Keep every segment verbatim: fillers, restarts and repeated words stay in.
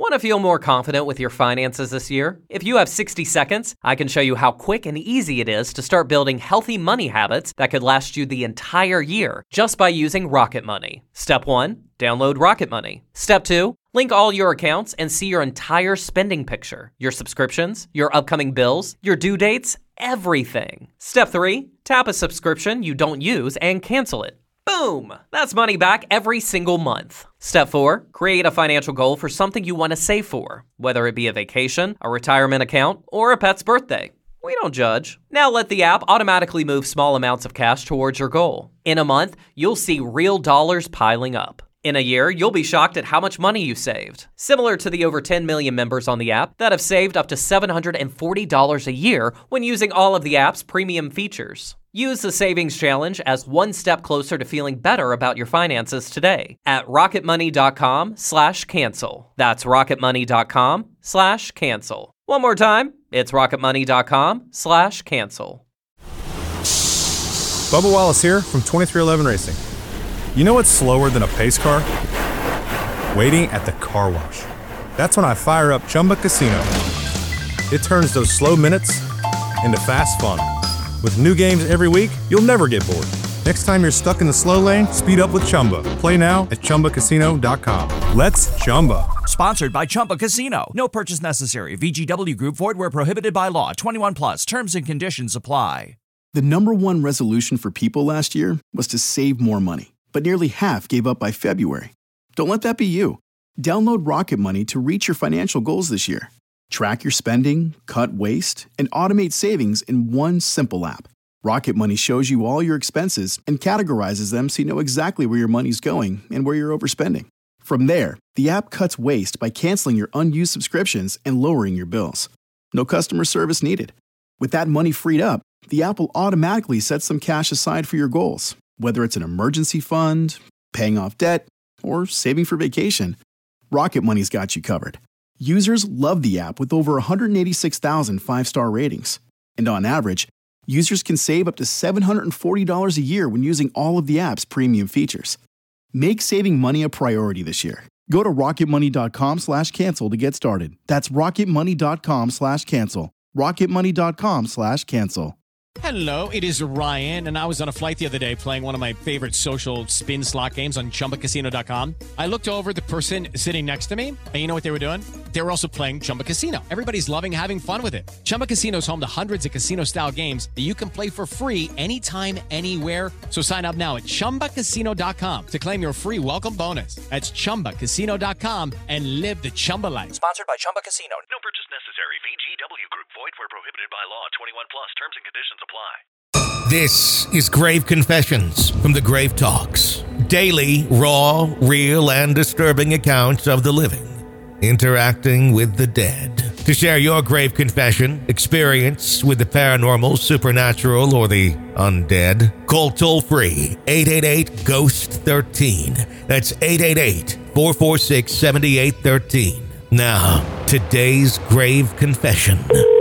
Want to feel more confident with your finances this year? If you have sixty seconds, I can show you how quick and easy it is to start building healthy money habits that could last you the entire year just by using Rocket Money. Step one, download Rocket Money. Step two, link all your accounts and see your entire spending picture, your subscriptions, your upcoming bills, your due dates, everything. Step three, tap a subscription you don't use and cancel it. Boom! That's money back every single month. Step four, create a financial goal for something you want to save for, whether it be a vacation, a retirement account, or a pet's birthday. We don't judge. Now let the app automatically move small amounts of cash towards your goal. In a month, you'll see real dollars piling up. In a year, you'll be shocked at how much money you saved. Similar to the over ten million members on the app that have saved up to seven hundred forty dollars a year when using all of the app's premium features. Use the Savings Challenge as one step closer to feeling better about your finances today at rocketmoney.com slash cancel. That's rocketmoney.com slash cancel. One more time, it's rocketmoney.com slash cancel. Bubba Wallace here from twenty-three eleven Racing. You know what's slower than a pace car? Waiting at the car wash. That's when I fire up Chumba Casino. It turns those slow minutes into fast fun. With new games every week, you'll never get bored. Next time you're stuck in the slow lane, speed up with Chumba. Play now at chumba casino dot com. Let's Chumba. Sponsored by Chumba Casino. No purchase necessary. V G W Group. Void where prohibited by law. twenty-one plus. Terms and conditions apply. The number one resolution for people last year was to save more money, but nearly half gave up by February. Don't let that be you. Download Rocket Money to reach your financial goals this year. Track your spending, cut waste, and automate savings in one simple app. Rocket Money shows you all your expenses and categorizes them so you know exactly where your money's going and where you're overspending. From there, the app cuts waste by canceling your unused subscriptions and lowering your bills. No customer service needed. With that money freed up, the app will automatically set some cash aside for your goals, whether it's an emergency fund, paying off debt, or saving for vacation. Rocket Money's got you covered. Users love the app with over one hundred eighty-six thousand five-star ratings. And on average, users can save up to seven hundred forty dollars a year when using all of the app's premium features. Make saving money a priority this year. Go to rocketmoney.com slash cancel to get started. That's rocketmoney.com slash cancel. rocketmoney.com slash cancel. Hello, it is Ryan, and I was on a flight the other day playing one of my favorite social spin slot games on chumba casino dot com. I looked over at the person sitting next to me, and you know what they were doing? They were also playing Chumba Casino. Everybody's loving having fun with it. Chumba Casino is home to hundreds of casino-style games that you can play for free anytime, anywhere. So sign up now at chumba casino dot com to claim your free welcome bonus. That's chumba casino dot com and live the Chumba life. Sponsored by Chumba Casino. No purchase necessary. V G W Group. Void where prohibited by law. twenty-one plus. Terms and conditions apply. This is Grave Confessions from the Grave Talks. Daily, raw, real, and disturbing accounts of the living interacting with the dead. To share your grave confession, experience with the paranormal, supernatural, or the undead, call toll-free eight eight eight, ghost thirteen. That's eight eight eight, four four six, seven eight one three. Now, today's grave confession.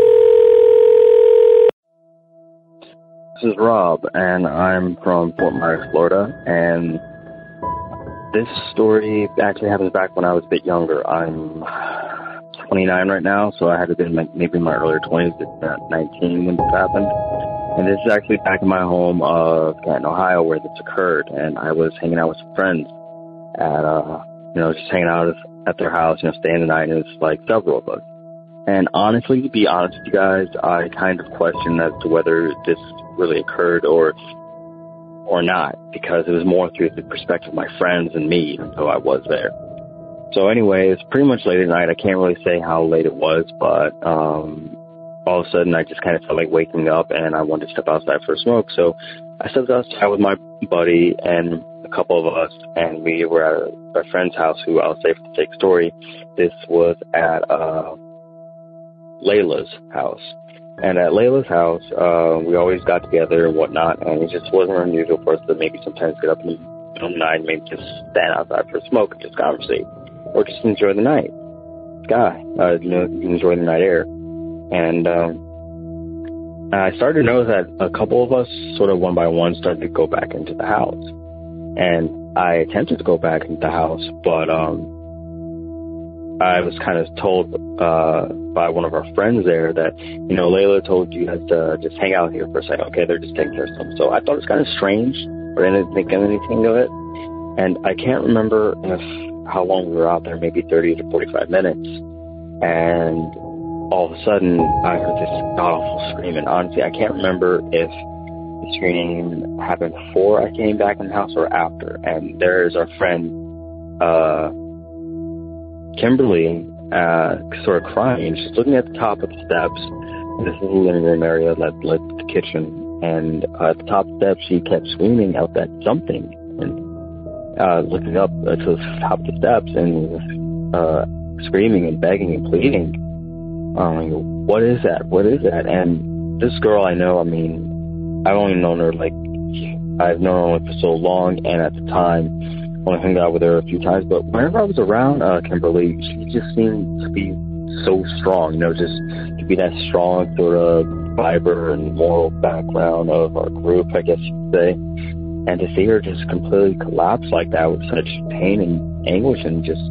This is Rob, and I'm from Fort Myers, Florida, and this story actually happens back when I was a bit younger. I'm twenty-nine right now, so I had to be in my, maybe in my earlier twenties, at nineteen when this happened. And this is actually back in my home of Canton, Ohio, where this occurred, and I was hanging out with some friends at, uh, you know, just hanging out at their house, you know, staying the night, and it's like several of us. And honestly, to be honest with you guys, I kind of question as to whether this really occurred or or not, because it was more through the perspective of my friends and me, even though I was there. So anyway, it's pretty much late at night. I can't really say how late it was, but um, all of a sudden I just kind of felt like waking up, and I wanted to step outside for a smoke. So I stepped outside with my buddy and a couple of us, and we were at a, a friend's house who, I'll say for the sake of story, this was at uh, Layla's house. And at Layla's house, uh, we always got together and whatnot, and it just wasn't unusual for us to maybe sometimes get up in the middle of the night and maybe just stand outside for a smoke and just conversate, or just enjoy the night sky, uh, you know, enjoy the night air. And um, I started to notice that a couple of us, sort of one by one, started to go back into the house. And I attempted to go back into the house, but um, I was kind of told uh, by one of our friends there that, you know, Layla told you guys to just hang out here for a second. Okay, they're just taking care of something. So I thought it was kind of strange, but I didn't think anything of it. And I can't remember if how long we were out there, maybe thirty to forty-five minutes. And all of a sudden, I heard this god-awful scream. And honestly, I can't remember if the scream happened before I came back in the house or after. And there's our friend, uh, Kimberly, uh, sort of crying. She's looking at the top of the steps. This is the living room area that led to the kitchen. And uh, at the top of the steps, she kept screaming out that something. And uh, looking up uh, to the top of the steps and uh, screaming and begging and pleading. Um, like, what is that? What is that? And this girl I know, I mean, I've only known her, like, I've known her for so long. And at the time, only hung out with her a few times, but whenever I was around uh, Kimberly, she just seemed to be so strong, you know, just to be that strong sort of fiber and moral background of our group, I guess you could say. And to see her just completely collapse like that with such pain and anguish and just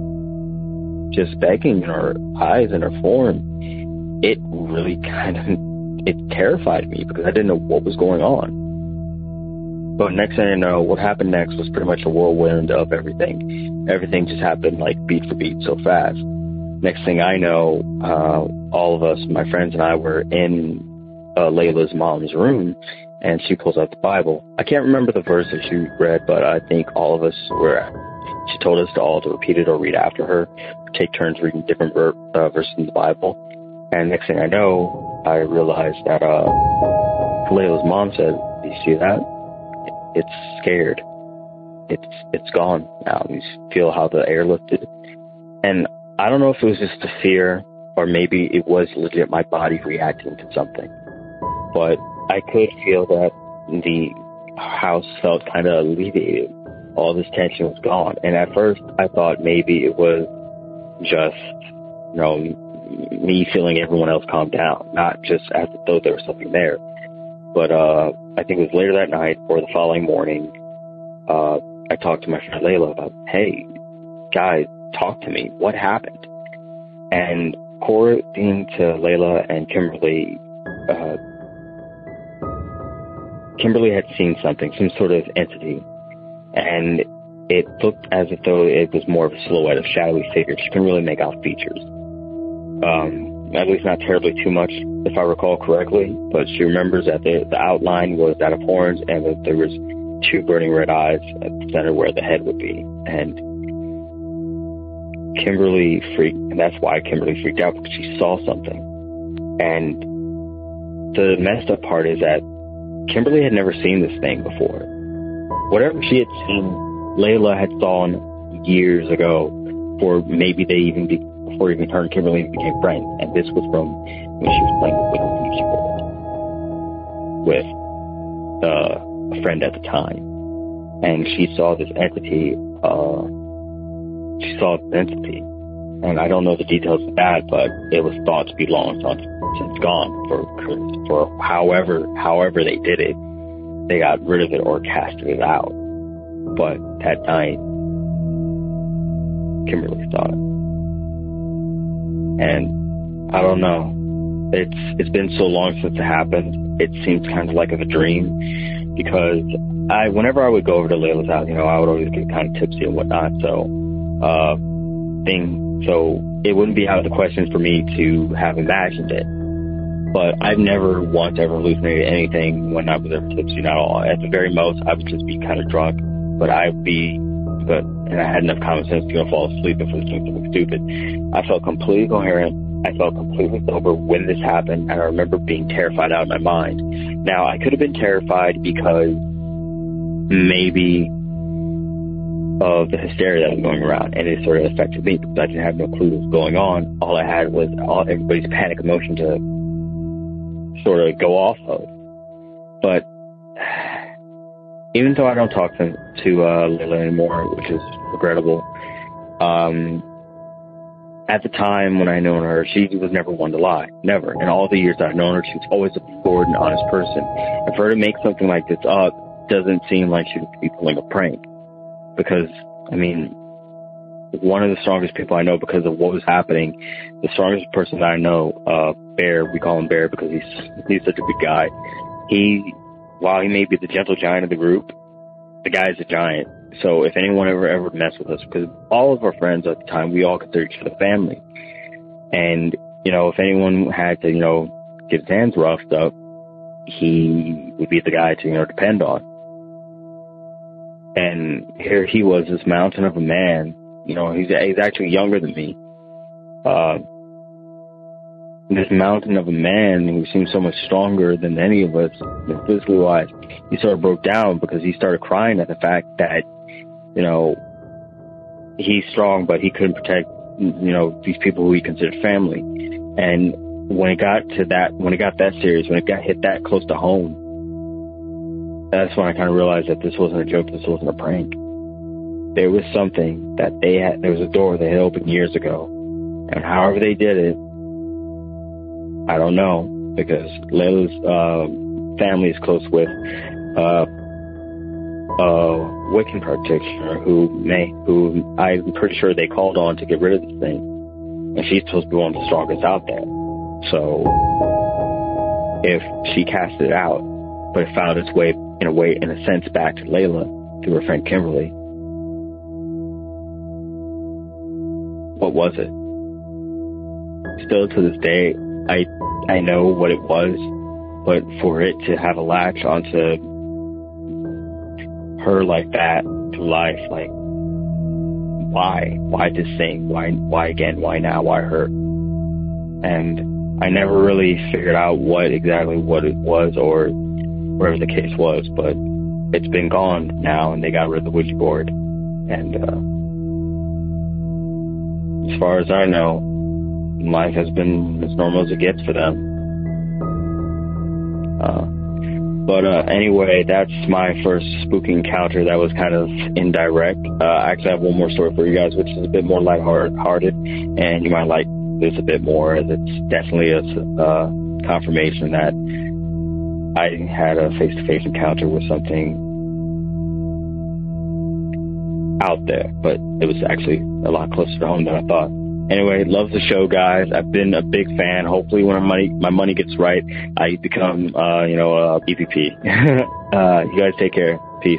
just begging in her eyes and her form, it really kind of, it terrified me because I didn't know what was going on. But next thing I know, what happened next was pretty much a whirlwind of everything. Everything just happened like beat for beat so fast. Next thing I know, uh, all of us, my friends and I, were in uh, Layla's mom's room, and she pulls out the Bible. I can't remember the verse that she read, but I think all of us were, she told us to all to repeat it or read after her, take turns reading different ver- uh, verses in the Bible. And next thing I know, I realized that uh, Layla's mom said, "Do you see that? It's scared. It's it's gone now." You feel how the air lifted. And I don't know if it was just the fear or maybe it was legit my body reacting to something. But I could feel that the house felt kind of alleviated. All this tension was gone. And at first I thought maybe it was just, you know, me feeling everyone else calm down, not just as though there was something there. But uh, I think it was later that night or the following morning, uh, I talked to my friend Layla about, "Hey, guys, talk to me. What happened?" And according to Layla and Kimberly, uh, Kimberly had seen something, some sort of entity, and it looked as if though it was more of a silhouette of shadowy figure. She couldn't really make out features. Um, at least not terribly too much, if I recall correctly, but she remembers that the, the outline was that of horns and that there was two burning red eyes at the center where the head would be. And Kimberly freaked, and that's why Kimberly freaked out, because she saw something. And the messed up part is that Kimberly had never seen this thing before. Whatever she had seen, Layla had saw years ago, or maybe they even be, before even her and Kimberly became friends. And this was from when she was playing with a keyboard with uh, a friend at the time. And she saw this entity, uh, she saw this entity. And I don't know the details of that, but it was thought to be long since, since gone for, for however, however they did it. They got rid of it or casted it out. But that night, Kimberly saw it. And I don't know. It's it's been so long since it happened. It seems kind of like of a dream, because I whenever I would go over to Layla's house, you know, I would always get kind of tipsy and whatnot. So, uh, thing so it wouldn't be out of the question for me to have imagined it. But I've never once ever hallucinated anything when I was ever tipsy at all. At the very most, I would just be kind of drunk, but I'd be, but and I had enough common sense to go fall asleep if it was doing something stupid. I felt completely coherent. I felt completely sober when this happened, and I remember being terrified out of my mind. Now, I could have been terrified because maybe of the hysteria that was going around, and it sort of affected me because I didn't have no clue what was going on. All I had was all everybody's panic emotion to sort of go off of. But even though I don't talk to, to uh, Layla anymore, which is regrettable, um, at the time when I known her, she was never one to lie. Never. In all the years I've known her, she was always a forward and honest person. And for her to make something like this up doesn't seem like she would be pulling a prank. Because, I mean, one of the strongest people I know because of what was happening. The strongest person that I know, uh, Bear, we call him Bear because he's he's such a big guy. He, while he may be the gentle giant of the group, the guy is a giant. So if anyone ever ever messed with us, because all of our friends at the time, we all considered each other family. And, you know, if anyone had to, you know, get his hands roughed up, he would be the guy to, you know, depend on. And here he was, this mountain of a man. You know, he's, he's actually younger than me. Uh, this mountain of a man who seemed so much stronger than any of us, physically wise, he sort of broke down because he started crying at the fact that, you know, he's strong, but he couldn't protect, you know, these people who he considered family. And when it got to that, when it got that serious, when it got hit that close to home, that's when I kind of realized that this wasn't a joke, this wasn't a prank. There was something that they had, there was a door they had opened years ago. And however they did it, I don't know, because Layla's uh, family is close with uh, a Wiccan practitioner who may, who I'm pretty sure they called on to get rid of this thing. And she's supposed to be one of the strongest out there. So if she cast it out, but it found its way, in a way, in a sense, back to Layla through her friend Kimberly, what was it? Still to this day, I I know what it was, but for it to have a latch onto her like that to life, like, why? Why this thing? Why? Why again? Why now? Why her? And I never really figured out what exactly what it was or whatever the case was, but it's been gone now, and they got rid of the Ouija board. And uh, as far as I know, life has been as normal as it gets for them. Uh, but uh, anyway, that's my first spooky encounter that was kind of indirect. Uh, I actually have one more story for you guys, which is a bit more lighthearted, and you might like this a bit more, as it's definitely a uh, confirmation that I had a face-to-face encounter with something out there, but it was actually a lot closer to home than I thought. Anyway, love the show, guys. I've been a big fan. Hopefully when my money, my money gets right, I become, uh, you know, a E V P. uh, you guys take care. Peace.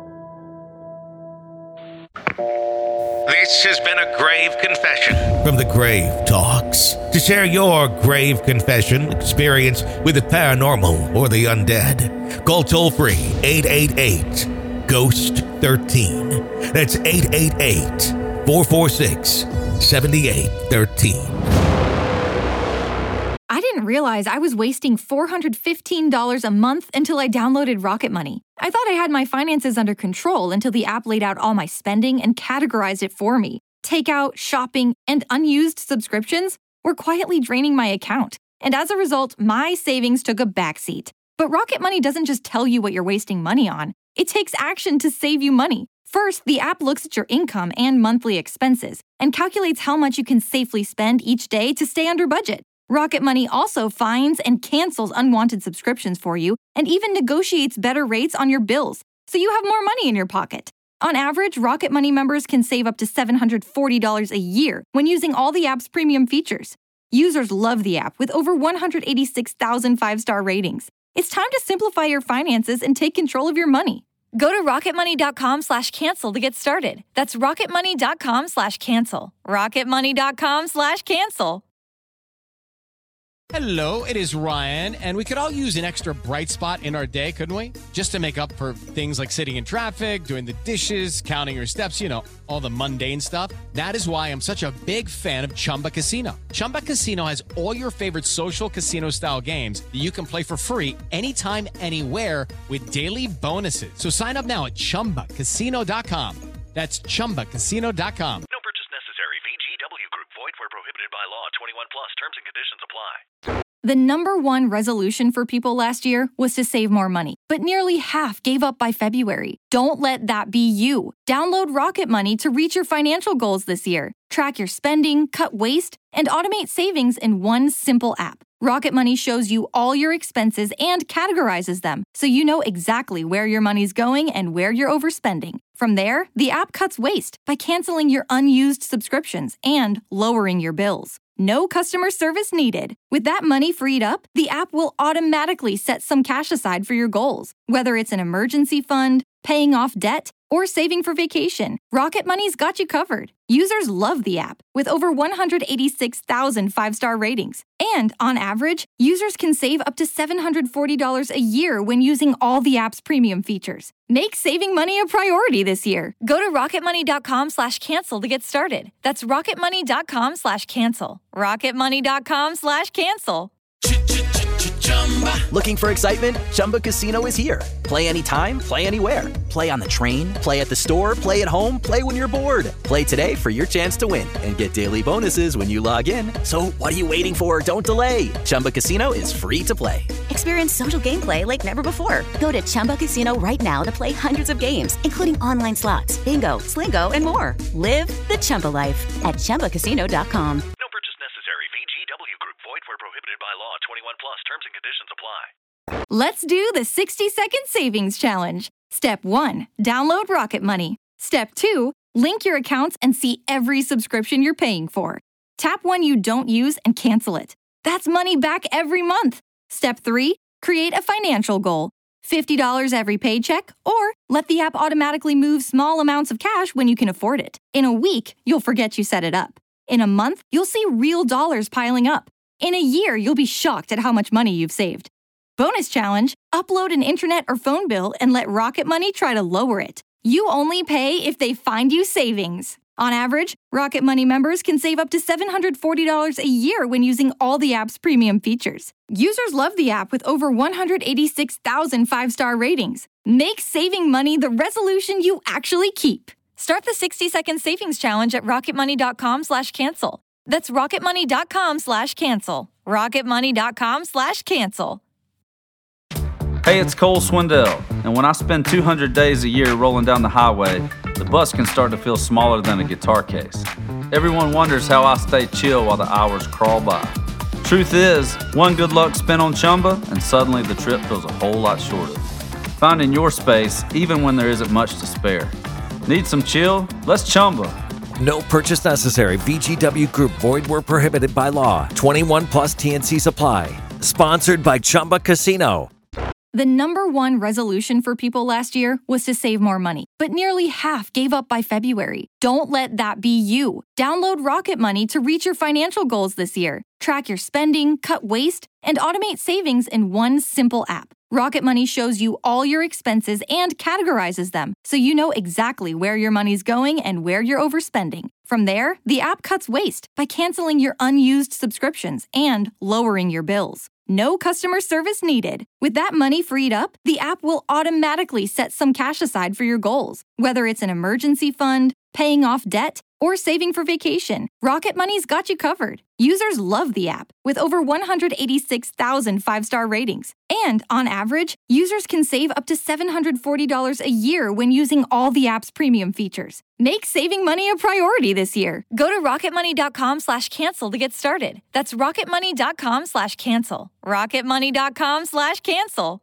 This has been a grave confession from the Grave Talks. To share your grave confession experience with the paranormal or the undead, call toll-free eight eight eight, ghost thirteen. That's eight eight eight, four four six, seven eight one three. I didn't realize I was wasting four hundred fifteen dollars a month until I downloaded Rocket Money. I thought I had my finances under control until the app laid out all my spending and categorized it for me. Takeout, shopping, and unused subscriptions were quietly draining my account. And as a result, my savings took a backseat. But Rocket Money doesn't just tell you what you're wasting money on. It takes action to save you money. First, the app looks at your income and monthly expenses and calculates how much you can safely spend each day to stay under budget. Rocket Money also finds and cancels unwanted subscriptions for you and even negotiates better rates on your bills, so you have more money in your pocket. On average, Rocket Money members can save up to seven hundred forty dollars a year when using all the app's premium features. Users love the app with over one hundred eighty-six thousand five-star ratings. It's time to simplify your finances and take control of your money. Go to rocketmoney.com slash cancel to get started. That's rocketmoney.com slash cancel. rocketmoney.com slash cancel. Hello, it is Ryan, and we could all use an extra bright spot in our day, couldn't we? Just to make up for things like sitting in traffic, doing the dishes, counting your steps, you know, all the mundane stuff. That is why I'm such a big fan of Chumba Casino. Chumba Casino has all your favorite social casino-style games that you can play for free anytime, anywhere with daily bonuses. So sign up now at chumba casino dot com. That's chumba casino dot com. No purchase necessary. V G W Group. Void where prohibited by law. twenty-one plus. Terms and conditions apply. The number one resolution for people last year was to save more money, but nearly half gave up by February. Don't let that be you. Download Rocket Money to reach your financial goals this year. Track your spending, cut waste, and automate savings in one simple app. Rocket Money shows you all your expenses and categorizes them, so you know exactly where your money's going and where you're overspending. From there, the app cuts waste by canceling your unused subscriptions and lowering your bills. No customer service needed. With that money freed up, the app will automatically set some cash aside for your goals. Whether it's an emergency fund, paying off debt, or saving for vacation, Rocket Money's got you covered. Users love the app, with over one hundred eighty-six thousand five-star ratings. And, on average, users can save up to seven hundred forty dollars a year when using all the app's premium features. Make saving money a priority this year. Go to rocketmoney.com slash cancel to get started. That's rocketmoney.com slash cancel. rocketmoney.com slash cancel. Looking for excitement? Chumba Casino is here. Play anytime, play anywhere. Play on the train, play at the store, play at home, play when you're bored. Play today for your chance to win and get daily bonuses when you log in. So what are you waiting for? Don't delay. Chumba Casino is free to play. Experience social gameplay like never before. Go to Chumba Casino right now to play hundreds of games, including online slots, bingo, Slingo, and more. Live the Chumba life at chumba casino dot com. No purchase necessary. V G W Group. Void where prohibited by law. twenty-one plus. Terms and conditions apply. Let's do the sixty second savings challenge. Step one, download Rocket Money. Step two, link your accounts and see every subscription you're paying for. Tap one you don't use and cancel it. That's money back every month. Step three, create a financial goal. fifty dollars every paycheck, or let the app automatically move small amounts of cash when you can afford it. In a week, you'll forget you set it up. In a month, you'll see real dollars piling up. In a year, you'll be shocked at how much money you've saved. Bonus challenge, upload an internet or phone bill and let Rocket Money try to lower it. You only pay if they find you savings. On average, Rocket Money members can save up to seven hundred forty dollars a year when using all the app's premium features. Users love the app with over one hundred eighty-six thousand five-star ratings. Make saving money the resolution you actually keep. Start the sixty second savings challenge at rocketmoney.com slash cancel. That's rocketmoney.com slash cancel. rocketmoney.com slash cancel. Hey, it's Cole Swindell, and when I spend two hundred days a year rolling down the highway, the bus can start to feel smaller than a guitar case. Everyone wonders how I stay chill while the hours crawl by. Truth is, one good luck spin on Chumba, and suddenly the trip feels a whole lot shorter. Finding your space, even when there isn't much to spare. Need some chill? Let's Chumba. No purchase necessary. V G W Group. Void where prohibited by law. twenty-one plus T N C supply. Sponsored by Chumba Casino. The number one resolution for people last year was to save more money, but nearly half gave up by February. Don't let that be you. Download Rocket Money to reach your financial goals this year. Track your spending, cut waste, and automate savings in one simple app. Rocket Money shows you all your expenses and categorizes them, so you know exactly where your money's going and where you're overspending. From there, the app cuts waste by canceling your unused subscriptions and lowering your bills. No customer service needed. With that money freed up, the app will automatically set some cash aside for your goals. Whether it's an emergency fund, paying off debt, or saving for vacation, Rocket Money's got you covered. Users love the app, with over one hundred eighty-six thousand five-star ratings. And, on average, users can save up to seven hundred forty dollars a year when using all the app's premium features. Make saving money a priority this year. Go to rocketmoney.com slash cancel to get started. That's rocketmoney.com slash cancel. rocketmoney.com slash cancel.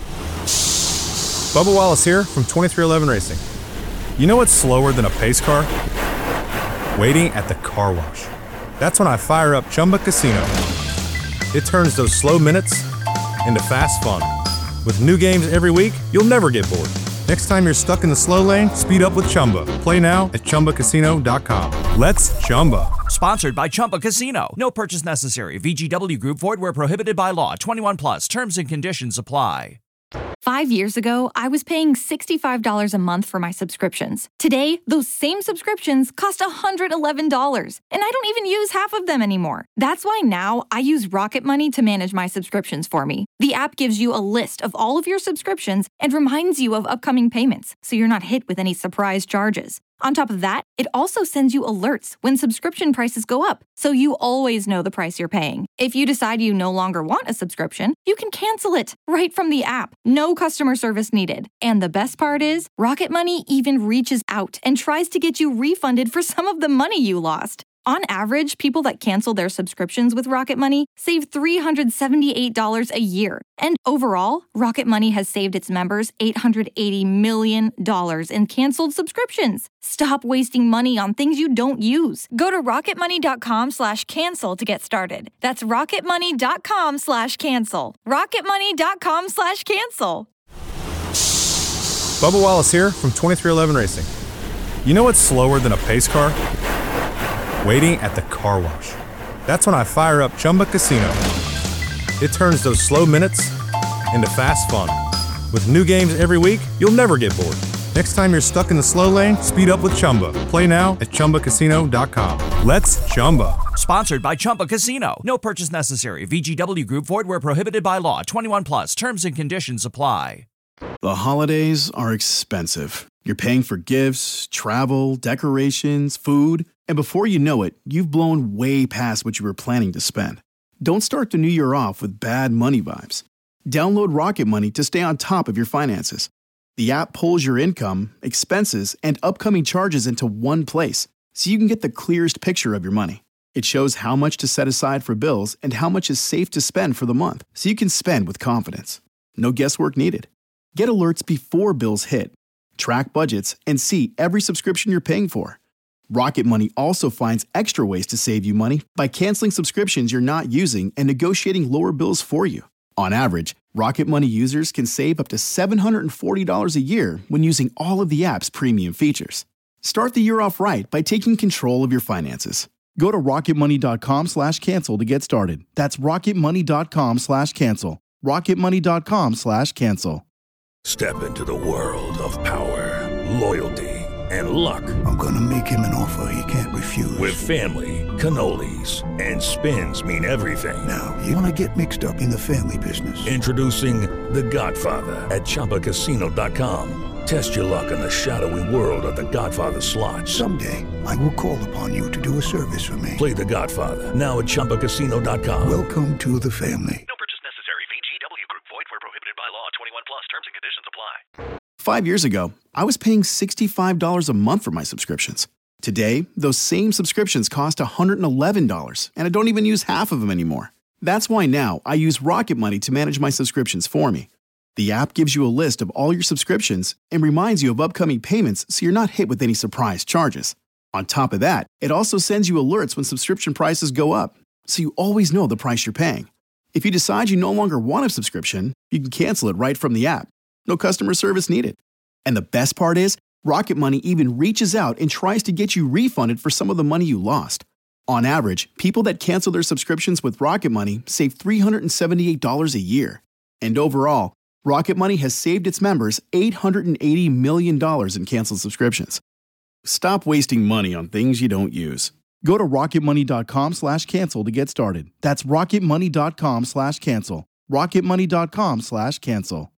Bubba Wallace here from twenty-three eleven Racing. You know what's slower than a pace car? Waiting at the car wash. That's when I fire up Chumba Casino. It turns those slow minutes into fast fun. With new games every week, you'll never get bored. Next time you're stuck in the slow lane, speed up with Chumba. Play now at chumba casino dot com. Let's Chumba. Sponsored by Chumba Casino. No purchase necessary. V G W Group. Void where prohibited by law. twenty-one plus. Terms and conditions apply. Five years ago, I was paying sixty-five dollars a month for my subscriptions. Today, those same subscriptions cost one hundred eleven dollars, and I don't even use half of them anymore. That's why now I use Rocket Money to manage my subscriptions for me. The app gives you a list of all of your subscriptions and reminds you of upcoming payments, so you're not hit with any surprise charges. On top of that, it also sends you alerts when subscription prices go up, so you always know the price you're paying. If you decide you no longer want a subscription, you can cancel it right from the app. No customer service needed. And the best part is, Rocket Money even reaches out and tries to get you refunded for some of the money you lost. On average, people that cancel their subscriptions with Rocket Money save three hundred seventy-eight dollars a year. And overall, Rocket Money has saved its members eight hundred eighty million dollars in canceled subscriptions. Stop wasting money on things you don't use. Go to rocketmoney.com slash cancel to get started. That's rocketmoney.com slash cancel. rocketmoney.com slash cancel. Bubba Wallace here from twenty-three eleven Racing. You know what's slower than a pace car? Waiting at the car wash. That's when I fire up Chumba Casino. It turns those slow minutes into fast fun. With new games every week, you'll never get bored. Next time you're stuck in the slow lane, speed up with Chumba. Play now at chumba casino dot com. Let's Chumba. Sponsored by Chumba Casino. No purchase necessary. V G W Group. Void where prohibited by law. twenty-one plus. Terms and conditions apply. The holidays are expensive. You're paying for gifts, travel, decorations, food, and before you know it, you've blown way past what you were planning to spend. Don't start the new year off with bad money vibes. Download Rocket Money to stay on top of your finances. The app pulls your income, expenses, and upcoming charges into one place, so you can get the clearest picture of your money. It shows how much to set aside for bills and how much is safe to spend for the month, so you can spend with confidence. No guesswork needed. Get alerts before bills hit. Track budgets and see every subscription you're paying for. Rocket Money also finds extra ways to save you money by canceling subscriptions you're not using and negotiating lower bills for you. On average, Rocket Money users can save up to seven hundred forty dollars a year when using all of the app's premium features. Start the year off right by taking control of your finances. Go to rocketmoney.com slash cancel to get started. That's rocketmoney.com slash cancel. rocketmoney.com slash cancel. Step into the world of power, loyalty, and luck. I'm gonna make him an offer he can't refuse. With family, cannolis, and spins mean everything. Now, you wanna get mixed up in the family business. Introducing The Godfather at chumba casino dot com. Test your luck in the shadowy world of The Godfather slot. Someday, I will call upon you to do a service for me. Play The Godfather, now at chumba casino dot com. Welcome to the family. No purchase necessary. V G W Group. Void where prohibited by law. twenty-one plus. Terms and conditions apply. Five years ago, I was paying sixty-five dollars a month for my subscriptions. Today, those same subscriptions cost one hundred eleven dollars, and I don't even use half of them anymore. That's why now I use Rocket Money to manage my subscriptions for me. The app gives you a list of all your subscriptions and reminds you of upcoming payments so you're not hit with any surprise charges. On top of that, it also sends you alerts when subscription prices go up, so you always know the price you're paying. If you decide you no longer want a subscription, you can cancel it right from the app. No customer service needed. And the best part is, Rocket Money even reaches out and tries to get you refunded for some of the money you lost. On average, people that cancel their subscriptions with Rocket Money save three hundred seventy-eight dollars a year. And overall, Rocket Money has saved its members eight hundred eighty million dollars in canceled subscriptions. Stop wasting money on things you don't use. Go to rocketmoney.com slash cancel to get started. That's rocketmoney.com slash cancel. rocketmoney.com slash cancel.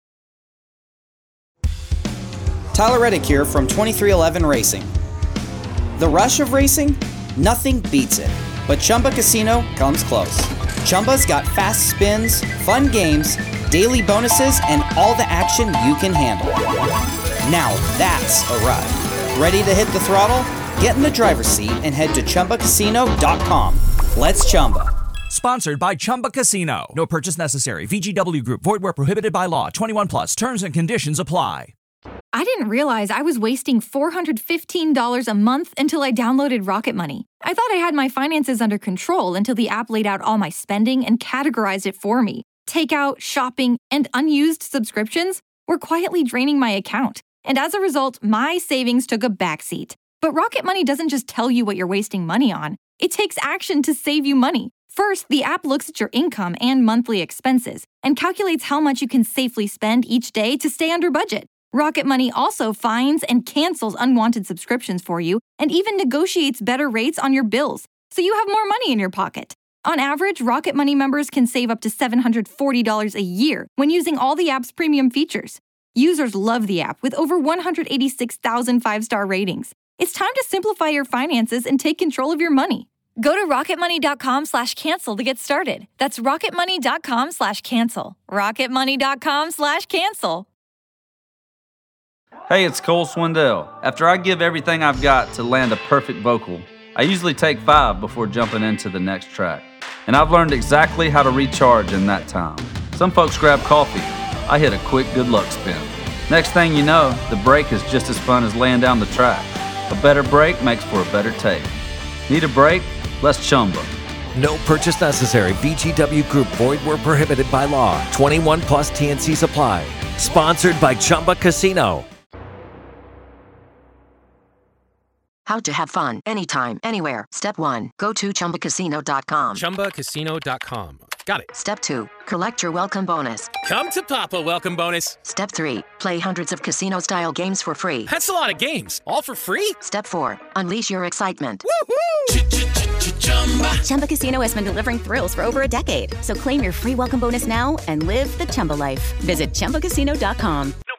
Tyler Reddick here from twenty-three eleven Racing. The rush of racing? Nothing beats it. But Chumba Casino comes close. Chumba's got fast spins, fun games, daily bonuses, and all the action you can handle. Now that's a ride. Ready to hit the throttle? Get in the driver's seat and head to chumba casino dot com. Let's Chumba. Sponsored by Chumba Casino. No purchase necessary. V G W Group. Void where prohibited by law. twenty-one plus. Terms and conditions apply. I didn't realize I was wasting four hundred fifteen dollars a month until I downloaded Rocket Money. I thought I had my finances under control until the app laid out all my spending and categorized it for me. Takeout, shopping, and unused subscriptions were quietly draining my account. And as a result, my savings took a backseat. But Rocket Money doesn't just tell you what you're wasting money on. It takes action to save you money. First, the app looks at your income and monthly expenses and calculates how much you can safely spend each day to stay under budget. Rocket Money also finds and cancels unwanted subscriptions for you and even negotiates better rates on your bills, so you have more money in your pocket. On average, Rocket Money members can save up to seven hundred forty dollars a year when using all the app's premium features. Users love the app with over one hundred eighty-six thousand five-star ratings. It's time to simplify your finances and take control of your money. Go to rocketmoney.com slash cancel to get started. That's rocketmoney.com slash cancel. rocketmoney.com slash cancel. Hey, it's Cole Swindell. After I give everything I've got to land a perfect vocal, I usually take five before jumping into the next track, and I've learned exactly how to recharge in that time. Some folks grab coffee. I hit a quick good luck spin. Next thing you know, the break is just as fun as laying down the track. A better break makes for a better take. Need a break? Let's Chumba. No purchase necessary. V G W Group. Void where prohibited by law. twenty-one plus T N Cs apply. Sponsored by Chumba Casino. How to have fun anytime, anywhere. Step one. Go to Chumba Casino dot com. Chumba Casino dot com. Got it. Step two. Collect your welcome bonus. Come to Papa welcome bonus. Step three. Play hundreds of casino-style games for free. That's a lot of games. All for free? Step four. Unleash your excitement. Chumba Casino has been delivering thrills for over a decade. So claim your free welcome bonus now and live the Chumba life. Visit Chumba Casino dot com.